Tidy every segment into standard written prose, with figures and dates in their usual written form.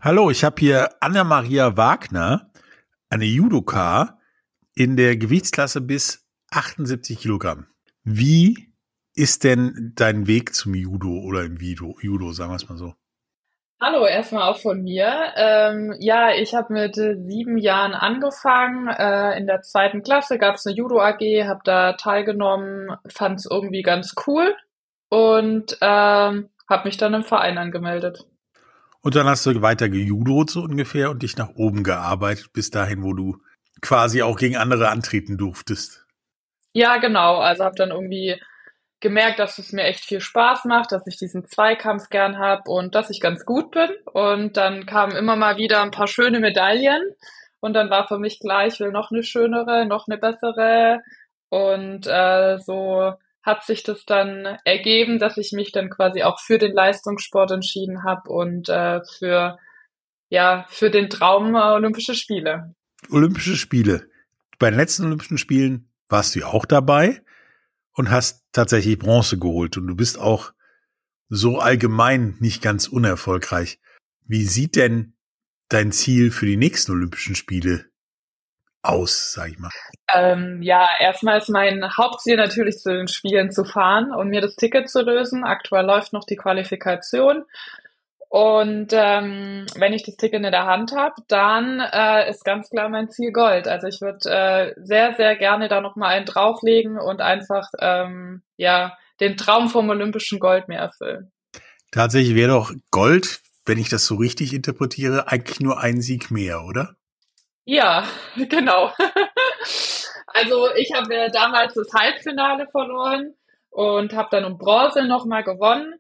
Hallo, ich habe hier Anna-Maria Wagner, eine Judoka in der Gewichtsklasse bis 78 Kilogramm. Wie ist denn dein Weg zum Judo oder im Judo, sagen wir es mal so? Hallo, erstmal auch von mir. Ja, ich habe mit 7 Jahren angefangen. In der zweiten Klasse gab es eine Judo AG, habe da teilgenommen, fand es irgendwie ganz cool und habe mich dann im Verein angemeldet. Und dann hast du weiter gejudot so ungefähr und dich nach oben gearbeitet, bis dahin, wo du quasi auch gegen andere antreten durftest. Ja, genau. Also habe dann irgendwie gemerkt, dass es mir echt viel Spaß macht, dass ich diesen Zweikampf gern habe und dass ich ganz gut bin. Und dann kamen immer mal wieder ein paar schöne Medaillen. Und dann war für mich klar, ich will noch eine schönere, noch eine bessere. Und so hat sich das dann ergeben, dass ich mich dann quasi auch für den Leistungssport entschieden habe und für den Traum Olympische Spiele. Olympische Spiele. Bei den letzten Olympischen Spielen warst du ja auch dabei und hast tatsächlich Bronze geholt. Und du bist auch so allgemein nicht ganz unerfolgreich. Wie sieht denn dein Ziel für die nächsten Olympischen Spiele aus, sag ich mal? Ja, erstmal ist mein Hauptziel natürlich zu den Spielen zu fahren und mir das Ticket zu lösen. Aktuell läuft noch die Qualifikation. Und wenn ich das Ticket in der Hand habe, dann ist ganz klar mein Ziel Gold. Also ich würde sehr, sehr gerne da nochmal einen drauflegen und einfach den Traum vom olympischen Gold mir erfüllen. Tatsächlich wäre doch Gold, wenn ich das so richtig interpretiere, eigentlich nur ein Sieg mehr, oder? Ja, genau. Also ich habe ja damals das Halbfinale verloren und habe dann um Bronze nochmal gewonnen.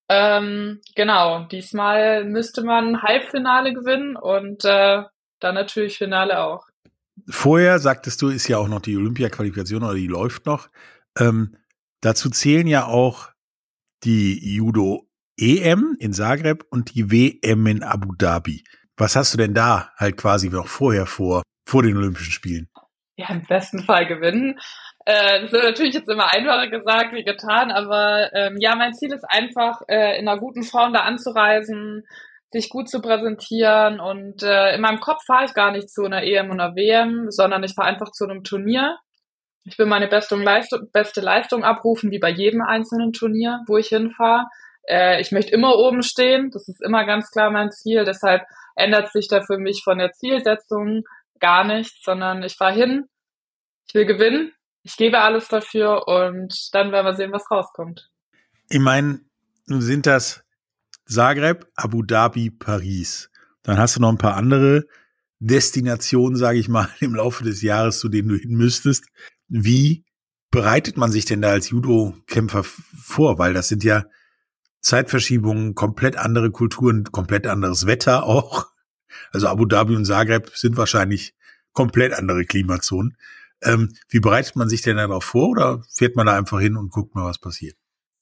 Genau, diesmal müsste man Halbfinale gewinnen und dann natürlich Finale auch. Vorher, sagtest du, ist ja auch noch die Olympia-Qualifikation oder die läuft noch. Ähm, dazu zählen ja auch die Judo-EM in Zagreb und die WM in Abu Dhabi. Was hast du denn da halt quasi noch vorher vor den Olympischen Spielen? Ja, im besten Fall gewinnen. Das wird natürlich jetzt immer einfacher gesagt wie getan, aber ja, mein Ziel ist einfach, in einer guten Form da anzureisen, sich gut zu präsentieren und in meinem Kopf fahre ich gar nicht zu einer EM und einer WM, sondern ich fahre einfach zu einem Turnier. Ich will meine beste Leistung abrufen, wie bei jedem einzelnen Turnier, wo ich hinfahre. Ich möchte immer oben stehen, das ist immer ganz klar mein Ziel, deshalb ändert sich da für mich von der Zielsetzung gar nichts, sondern ich fahre hin, ich will gewinnen, ich gebe alles dafür und dann werden wir sehen, was rauskommt. Ich meine, nun sind das Zagreb, Abu Dhabi, Paris. Dann hast du noch ein paar andere Destinationen, sage ich mal, im Laufe des Jahres, zu denen du hin müsstest. Wie bereitet man sich denn da als Judo-Kämpfer vor? Weil das sind ja Zeitverschiebungen, komplett andere Kulturen, komplett anderes Wetter auch. Also Abu Dhabi und Zagreb sind wahrscheinlich komplett andere Klimazonen. Wie bereitet man sich denn darauf vor oder fährt man da einfach hin und guckt mal, was passiert?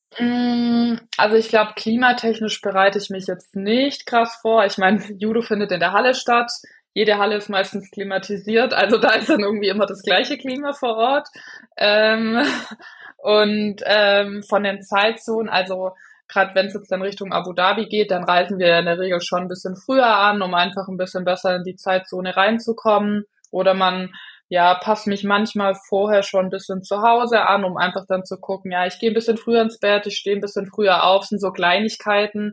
Also ich glaube, klimatechnisch bereite ich mich jetzt nicht krass vor. Ich meine, Judo findet in der Halle statt. Jede Halle ist meistens klimatisiert, also da ist dann irgendwie immer das gleiche Klima vor Ort. Ähm, von den Zeitzonen, also gerade wenn es jetzt dann Richtung Abu Dhabi geht, dann reisen wir in der Regel schon ein bisschen früher an, um einfach ein bisschen besser in die Zeitzone reinzukommen. Oder man passt mich manchmal vorher schon ein bisschen zu Hause an, um einfach dann zu gucken, ja, ich gehe ein bisschen früher ins Bett, ich stehe ein bisschen früher auf, sind so Kleinigkeiten.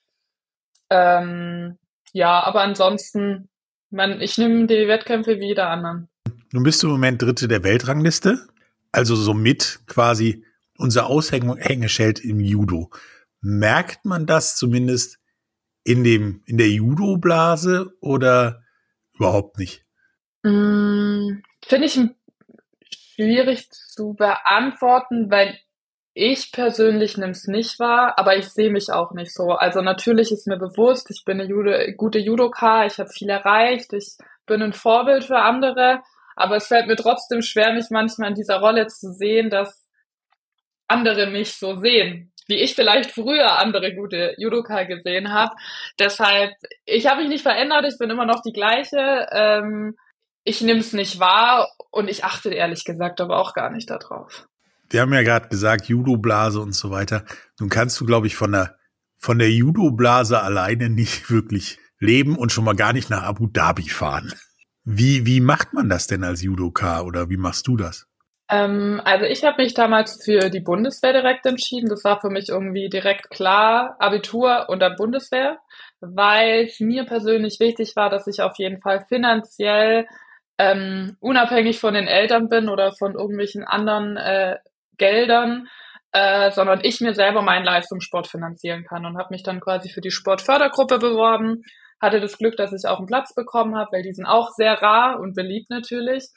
Ähm, ja, aber ansonsten, ich nehme die Wettkämpfe wie jeder anderen. Nun bist du im Moment Dritte der Weltrangliste, also somit quasi unser Aushängeschild im Judo. Merkt man das zumindest in der Judo-Blase oder überhaupt nicht? Finde ich schwierig zu beantworten, weil ich persönlich nehme es nicht wahr, aber ich sehe mich auch nicht so. Also natürlich ist mir bewusst, ich bin eine gute Judoka, ich habe viel erreicht, ich bin ein Vorbild für andere, aber es fällt mir trotzdem schwer, mich manchmal in dieser Rolle zu sehen, dass andere mich so sehen, wie ich vielleicht früher andere gute Judoka gesehen habe. Deshalb, ich habe mich nicht verändert, ich bin immer noch die gleiche. Ich nehme es nicht wahr und ich achte ehrlich gesagt aber auch gar nicht darauf. Wir haben ja gerade gesagt, Judo-Blase und so weiter. Nun kannst du, glaube ich, von der Judo-Blase alleine nicht wirklich leben und schon mal gar nicht nach Abu Dhabi fahren. Wie macht man das denn als Judoka oder wie machst du das? Also ich habe mich damals für die Bundeswehr direkt entschieden. Das war für mich irgendwie direkt klar, Abitur und dann Bundeswehr, weil es mir persönlich wichtig war, dass ich auf jeden Fall finanziell unabhängig von den Eltern bin oder von irgendwelchen anderen Geldern, sondern ich mir selber meinen Leistungssport finanzieren kann und habe mich dann quasi für die Sportfördergruppe beworben. Hatte das Glück, dass ich auch einen Platz bekommen habe, weil die sind auch sehr rar und beliebt natürlich.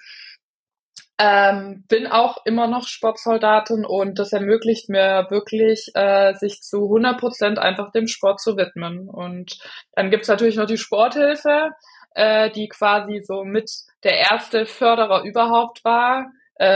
Bin auch immer noch Sportsoldatin und das ermöglicht mir wirklich, sich zu 100% einfach dem Sport zu widmen. Und dann gibt's natürlich noch die Sporthilfe, die quasi so mit der erste Förderer überhaupt war.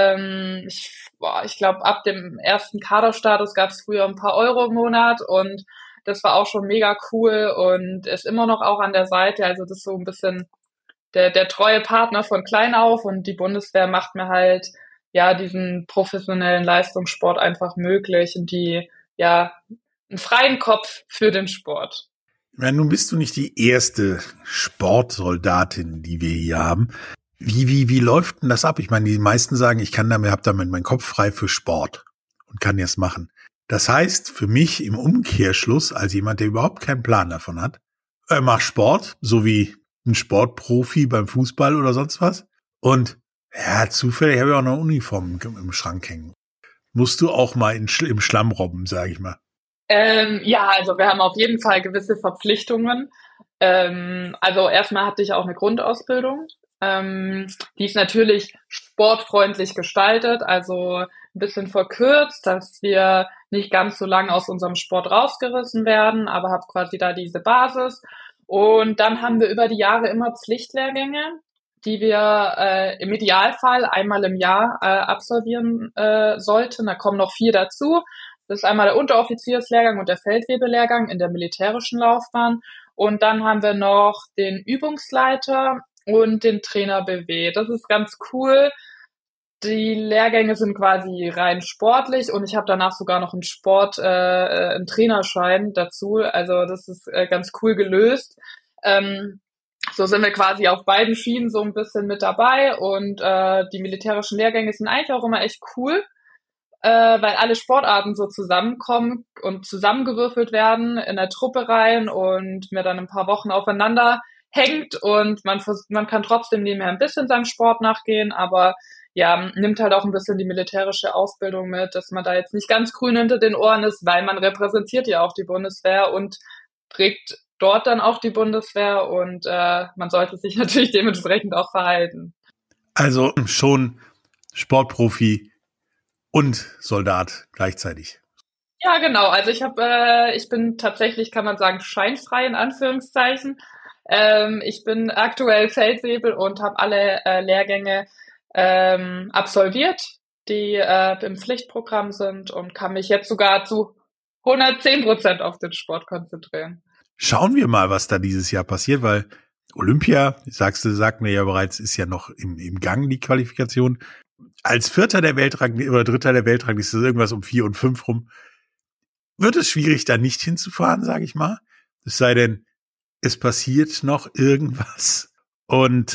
Ich glaube, ab dem ersten Kaderstatus gab's früher ein paar Euro im Monat und das war auch schon mega cool und ist immer noch auch an der Seite. Also das ist so ein bisschen der treue Partner von klein auf und die Bundeswehr macht mir halt ja diesen professionellen Leistungssport einfach möglich und die ja einen freien Kopf für den Sport. Ja, nun bist du nicht die erste Sportsoldatin, die wir hier haben. Wie läuft denn das ab? Ich meine, die meisten sagen, habe damit meinen Kopf frei für Sport und kann jetzt machen. Das heißt für mich im Umkehrschluss, als jemand, der überhaupt keinen Plan davon hat, mach Sport, so wie ein Sportprofi beim Fußball oder sonst was. Und ja, zufällig habe ich auch noch eine Uniform im Schrank hängen. Musst du auch mal im Schlamm robben, sage ich mal. Ja, also wir haben auf jeden Fall gewisse Verpflichtungen. Also erstmal hatte ich auch eine Grundausbildung. Die ist natürlich sportfreundlich gestaltet, also ein bisschen verkürzt, dass wir nicht ganz so lange aus unserem Sport rausgerissen werden, aber habe quasi da diese Basis. Und dann haben wir über die Jahre immer Pflichtlehrgänge, die wir im Idealfall einmal im Jahr absolvieren sollten. Da kommen noch 4 dazu. Das ist einmal der Unteroffizierslehrgang und der Feldwebellehrgang in der militärischen Laufbahn. Und dann haben wir noch den Übungsleiter und den Trainer BW. Das ist ganz cool. Die Lehrgänge sind quasi rein sportlich und ich habe danach sogar noch einen Trainerschein dazu. Also das ist ganz cool gelöst. So sind wir quasi auf beiden Schienen so ein bisschen mit dabei und die militärischen Lehrgänge sind eigentlich auch immer echt cool, weil alle Sportarten so zusammenkommen und zusammengewürfelt werden in der Truppe rein und mir dann ein paar Wochen aufeinander hängt und man kann trotzdem nebenher ein bisschen seinem Sport nachgehen, aber ja, nimmt halt auch ein bisschen die militärische Ausbildung mit, dass man da jetzt nicht ganz grün hinter den Ohren ist, weil man repräsentiert ja auch die Bundeswehr und trägt dort dann auch die Bundeswehr und man sollte sich natürlich dementsprechend auch verhalten. Also schon Sportprofi und Soldat gleichzeitig. Ja, genau. Also ich bin tatsächlich, kann man sagen, scheinfrei in Anführungszeichen. Ich bin aktuell Feldwebel und habe alle Lehrgänge absolviert, die im Pflichtprogramm sind und kann mich jetzt sogar zu 110% auf den Sport konzentrieren. Schauen wir mal, was da dieses Jahr passiert, weil Olympia, sagt mir ja bereits, ist ja noch im Gang, die Qualifikation. Als Vierter der Weltrangliste oder Dritter der Weltrangliste ist irgendwas um 4 und 5 rum. Wird es schwierig, da nicht hinzufahren, sage ich mal. Es sei denn, es passiert noch irgendwas. Und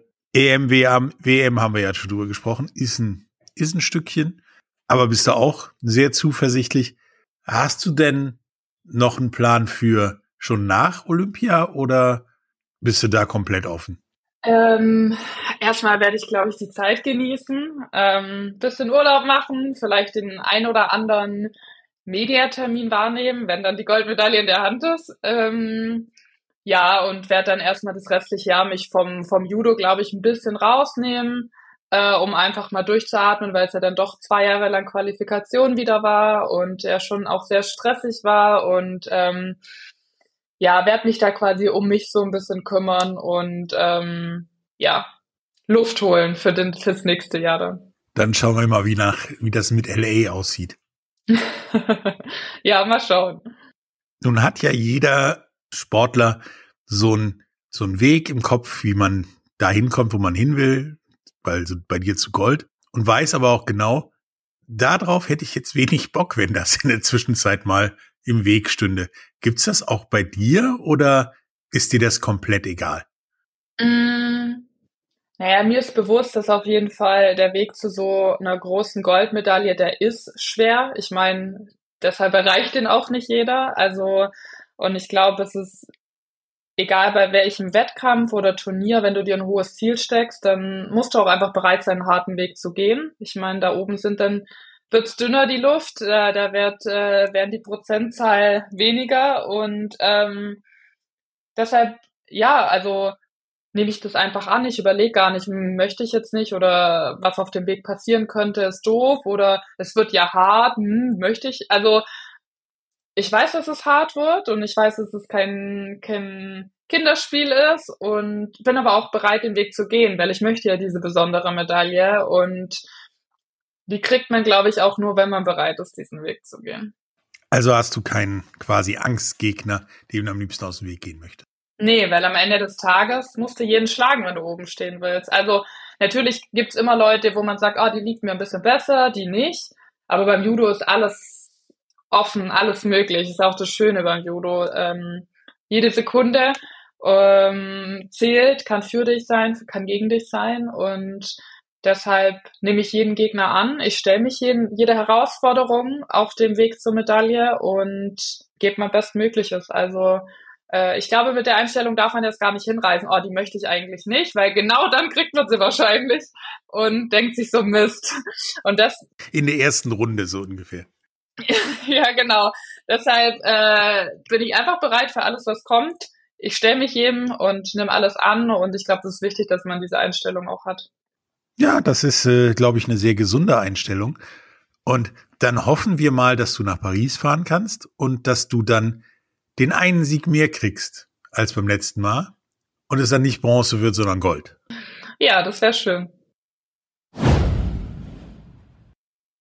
WM haben wir ja schon drüber gesprochen, ist ein Stückchen. Aber bist du auch sehr zuversichtlich? Hast du denn noch einen Plan für schon nach Olympia oder bist du da komplett offen? Erstmal werde ich, glaube ich, die Zeit genießen, bisschen Urlaub machen, vielleicht den ein oder anderen Mediatermin wahrnehmen, wenn dann die Goldmedaille in der Hand ist. Ja, und werde dann erstmal das restliche Jahr mich vom Judo, glaube ich, ein bisschen rausnehmen, um einfach mal durchzuatmen, weil es ja dann doch 2 Jahre lang Qualifikation wieder war und ja schon auch sehr stressig war und ja, werde mich da quasi um mich so ein bisschen kümmern und ja, Luft holen fürs nächste Jahr dann. Dann schauen wir mal, wie das mit LA aussieht. Ja, mal schauen. Nun hat ja jeder Sportler so einen Weg im Kopf, wie man da hinkommt, wo man hin will, weil so bei dir zu Gold, und weiß aber auch genau, darauf hätte ich jetzt wenig Bock, wenn das in der Zwischenzeit mal im Weg stünde. Gibt's das auch bei dir oder ist dir das komplett egal? Naja, mir ist bewusst, dass auf jeden Fall der Weg zu so einer großen Goldmedaille, der ist schwer. Ich meine, deshalb erreicht den auch nicht jeder. Also, und ich glaube, es ist egal bei welchem Wettkampf oder Turnier, wenn du dir ein hohes Ziel steckst, dann musst du auch einfach bereit sein, einen harten Weg zu gehen. Ich meine, da oben wird's dünner, die Luft, da werden die Prozentzahl weniger und deshalb, ja, also nehme ich das einfach an. Ich überlege gar nicht, möchte ich jetzt nicht oder was auf dem Weg passieren könnte, ist doof oder es wird ja hart, möchte ich. Also ich weiß, dass es hart wird und ich weiß, dass es kein Kinderspiel ist und bin aber auch bereit, den Weg zu gehen, weil ich möchte ja diese besondere Medaille und die kriegt man, glaube ich, auch nur, wenn man bereit ist, diesen Weg zu gehen. Also hast du keinen quasi Angstgegner, dem du am liebsten aus dem Weg gehen möchtest? Nee, weil am Ende des Tages musst du jeden schlagen, wenn du oben stehen willst. Also natürlich gibt's immer Leute, wo man sagt, die liegt mir ein bisschen besser, die nicht. Aber beim Judo ist alles offen, alles möglich. Ist auch das Schöne beim Judo. Jede Sekunde zählt, kann für dich sein, kann gegen dich sein. Und deshalb nehme ich jeden Gegner an. Ich stelle mich jede Herausforderung auf dem Weg zur Medaille und gebe mein Bestmögliches. Also ich glaube, mit der Einstellung darf man jetzt gar nicht hinreisen. Die möchte ich eigentlich nicht, weil genau dann kriegt man sie wahrscheinlich und denkt sich so Mist. Und das in der ersten Runde so ungefähr. Ja, genau. Deshalb bin ich einfach bereit für alles, was kommt. Ich stelle mich jedem und nehme alles an und ich glaube, es ist wichtig, dass man diese Einstellung auch hat. Ja, das ist, glaube ich, eine sehr gesunde Einstellung. Und dann hoffen wir mal, dass du nach Paris fahren kannst und dass du dann den einen Sieg mehr kriegst als beim letzten Mal und es dann nicht Bronze wird, sondern Gold. Ja, das wäre schön.